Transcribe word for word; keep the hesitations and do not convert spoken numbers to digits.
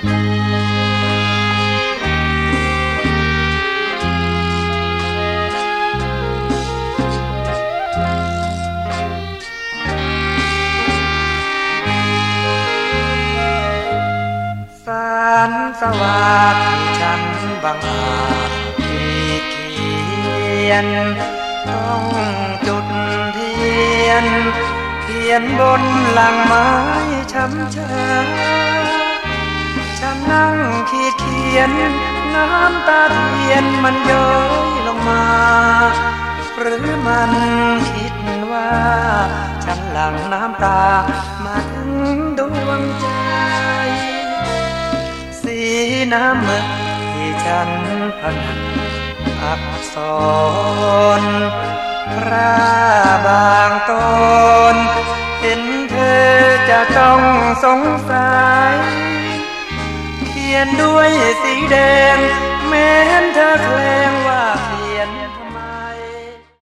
แสนสว่างที่ฉันบังอาจขีดเขียนต้องจุดเทียนเขียนบนหลังไม้ช้ำชาฉันนั่งขีดเขียนน้ำตาเทียนมันย้อยลงมาหรือมันคิดว่าฉันหลั่งน้ำตามาถึงดวงใจสีน้ำมึกที่ฉันผนึกอักษรพระบางตนเห็นเธอจะต้องสงสัยเขียนด้วยสีแดง